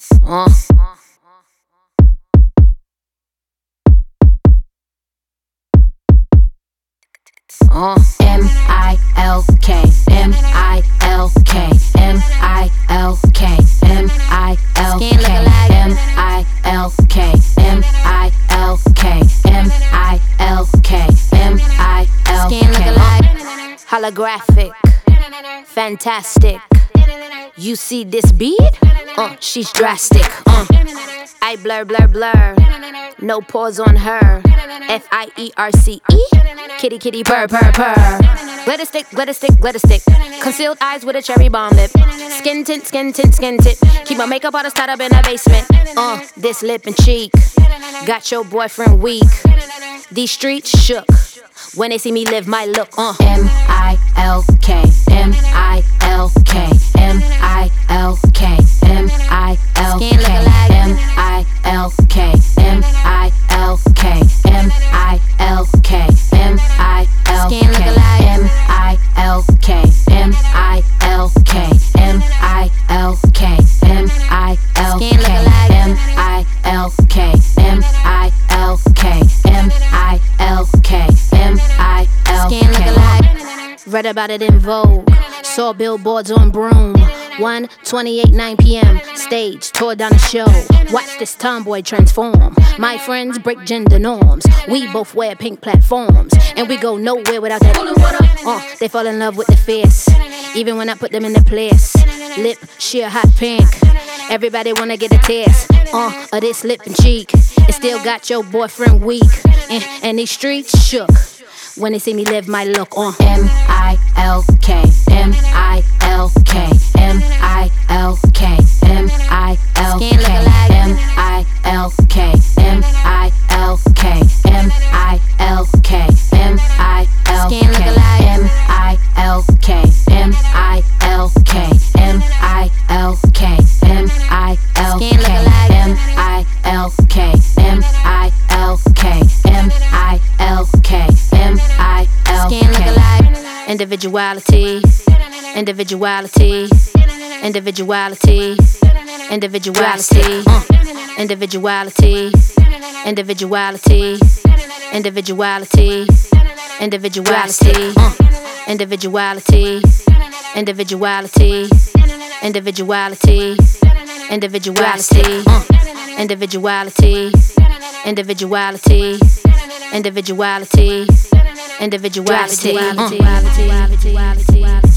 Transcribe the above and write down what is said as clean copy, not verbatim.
Uh. M-I-L-K, M-I-L-K, M-I-L-K, M-I-L-K, M-I-L-K, M-I-L-K, M-I-L-K, M-I-L-K. Holographic, fantastic. You see this bead? She's drastic. I blur, blur, blur. No pause on her. F-I-E-R-C-E. Kitty, kitty, purr, purr, purr. Glitter stick, glitter stick, glitter stick. Concealed eyes with a cherry bomb lip. Skin tint, skin tint, skin tint. Keep my makeup artist tied up in the basement. This lip and cheek got your boyfriend weak. These streets shook when they see me live my look. M-I-L-K, M-I-L-K, M-I-L-K, M-I-L-K, M-I-L-K, M-I-L-K, M-I-L-K, M-I-L-K, M-I-L-K, M-I-L-K, M-I-L-K, M-I-L-K, M-I-L-K, M-I-L-K, M-I-L-K, M-I-L-K. Read about it in Vogue. Saw billboards on Broom. 1:28, 9 p.m. Stage, tore down the show. Watch this tomboy transform. My friends break gender norms. We both wear pink platforms, and we go nowhere without that. They fall in love with the face, even when I put them in the place. Lip sheer hot pink. Everybody wanna get a taste of this lip and cheek. It still got your boyfriend weak, and these streets shook when they see me live my look. M-I-L-K, M-I-L-K, M-I-L-K, M-I-L-K, M-I-L-K, M-I-L-K, M-I-L-K, M-I-L-K, M-I-L-K, M-I-L-K, M-I-L-K, M-I-L-K, M-I-L-K, M-I-L-K, M-I-L-K, M-I-L-K. Individuality, individuality, individuality, individuality, individuality, individuality, individuality, individuality, individuality, individuality, individuality, individuality, individuality, individuality, individuality, individuality.